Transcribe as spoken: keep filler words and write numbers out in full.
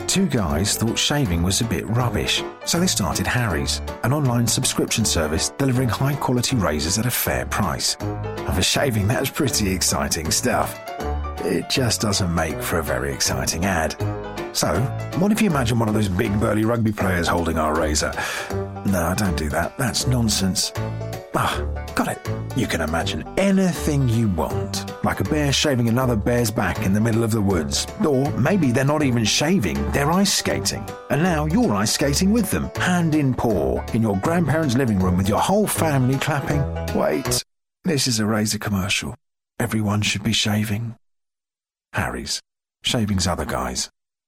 Two guys thought shaving was a bit rubbish, so they started Harry's, an online subscription service delivering high-quality razors at a fair price. And for shaving, that's pretty exciting stuff. It just doesn't make for a very exciting ad. So, what if you imagine one of those big burly rugby players holding our razor? No, don't do that. That's nonsense. Ah, got it. You can imagine anything you want, like a bear shaving another bear's back in the middle of the woods. Or maybe they're not even shaving, they're ice skating. And now you're ice skating with them, hand in paw, in your grandparents' living room with your whole family clapping. Wait, this is a razor commercial. Everyone should be shaving. Harry's. Shaving's other guys.